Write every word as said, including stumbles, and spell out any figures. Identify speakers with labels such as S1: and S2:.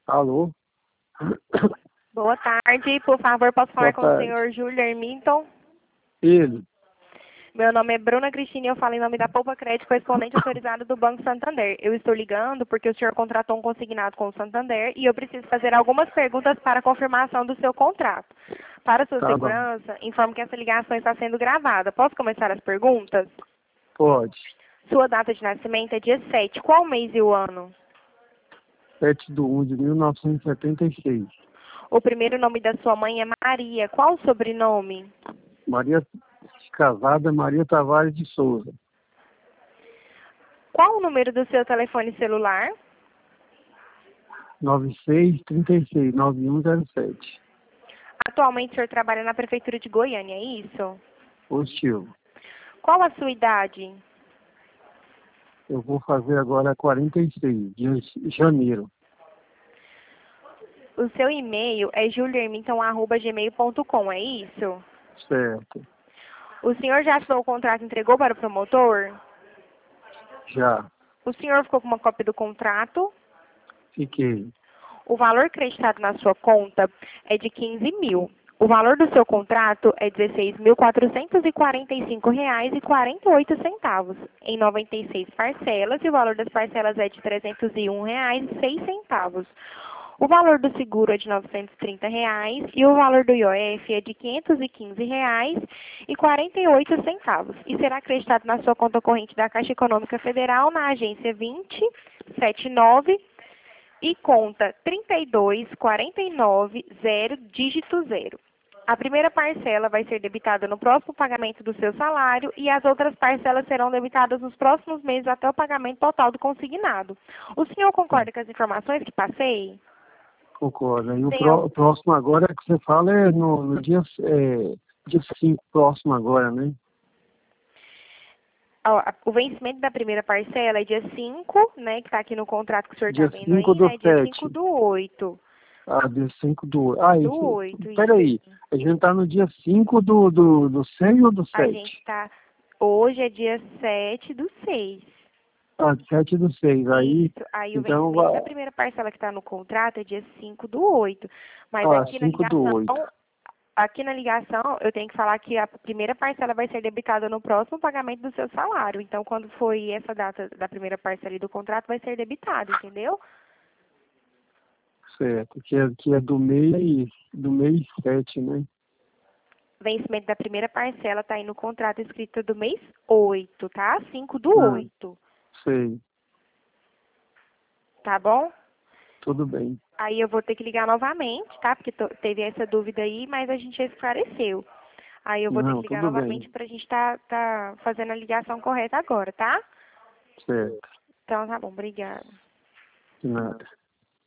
S1: Alô?
S2: Boa tarde, por favor, posso falar
S1: Boa
S2: com
S1: tarde.
S2: o senhor Júlio Herminton?
S1: Ele?
S2: Meu nome é Bruna Cristina e eu falo em nome da Poupa Crédito, correspondente autorizado do Banco Santander. Eu estou ligando porque o senhor contratou um consignado com o Santander e eu preciso fazer algumas perguntas para a confirmação do seu contrato. Para sua
S1: Tá bom.
S2: segurança, informo que essa ligação está sendo gravada. Posso começar as perguntas?
S1: Pode.
S2: Sua data de nascimento é dia sete. Qual mês e o ano?
S1: sete de um de mil novecentos e setenta e seis.
S2: O primeiro nome da sua mãe é Maria. Qual o sobrenome?
S1: Maria Casada Maria Tavares de Souza.
S2: Qual o número do seu telefone celular?
S1: nove seis três seis nove um zero sete.
S2: Atualmente o senhor trabalha na Prefeitura de Goiânia, é isso?
S1: Positivo.
S2: Qual a sua idade?
S1: Eu vou fazer agora quarenta e seis, de janeiro.
S2: O seu e-mail é julierminton arroba gmail ponto com, é isso?
S1: Certo.
S2: O senhor já assinou o contrato e entregou para o promotor?
S1: Já.
S2: O senhor ficou com uma cópia do contrato?
S1: Fiquei.
S2: O valor creditado na sua conta é de quinze mil. O valor do seu contrato é dezesseis mil quatrocentos e quarenta e cinco reais e quarenta e oito centavos, em noventa e seis parcelas, e o valor das parcelas é de trezentos e um reais e seis centavos. O valor do seguro é de novecentos e trinta reais e o valor do I O F é de quinhentos e quinze reais e quarenta e oito centavos. E será acreditado na sua conta corrente da Caixa Econômica Federal na agência vinte setenta e nove e conta trinta e dois quarenta e nove zero dígito zero. A primeira parcela vai ser debitada no próximo pagamento do seu salário e as outras parcelas serão debitadas nos próximos meses até o pagamento total do consignado. O senhor concorda com as informações que passei?
S1: Concordo. E o,
S2: Tem
S1: pró-
S2: al-
S1: o próximo agora que você fala é no, no dia, é, dia cinco próximo agora, né?
S2: ó, a- o vencimento da primeira parcela é dia cinco, né, que está aqui no contrato que o senhor está
S1: Dia
S2: vendo
S1: cinco
S2: aí,
S1: do
S2: né, dia cinco
S1: sete.
S2: do oito.
S1: Ah, dia cinco do... Ah,
S2: Do
S1: isso...
S2: oito, isso.
S1: Peraí. A gente tá no dia cinco do, do, do seis ou do
S2: A gente
S1: sete?
S2: está... Hoje é dia sete do seis.
S1: Ah, sete do seis. Aí,
S2: Isso. Aí o
S1: então,
S2: vencimento da
S1: vai...
S2: primeira parcela que está no contrato é dia cinco do oito. Mas
S1: Ah,
S2: aqui na
S1: cinco do
S2: ligação,
S1: oito.
S2: aqui na ligação, eu tenho que falar que a primeira parcela vai ser debitada no próximo pagamento do seu salário. Então, quando foi essa data da primeira parcela e do contrato, vai ser debitado, entendeu?
S1: Certo. Que é, que é do mês... Do mês sete, né?
S2: Vencimento da primeira parcela está aí no contrato escrito do mês oito, tá? cinco do
S1: Ah,
S2: oito,
S1: sei.
S2: tá bom?
S1: Tudo bem.
S2: Aí eu vou ter que ligar novamente, tá? Porque to- teve essa dúvida aí, mas a gente já esclareceu. Aí eu vou ter
S1: Não,
S2: que ligar
S1: tudo bem.
S2: novamente para a gente estar tá, tá fazendo a ligação correta agora, tá?
S1: Certo.
S2: Então tá bom, obrigada.
S1: De nada.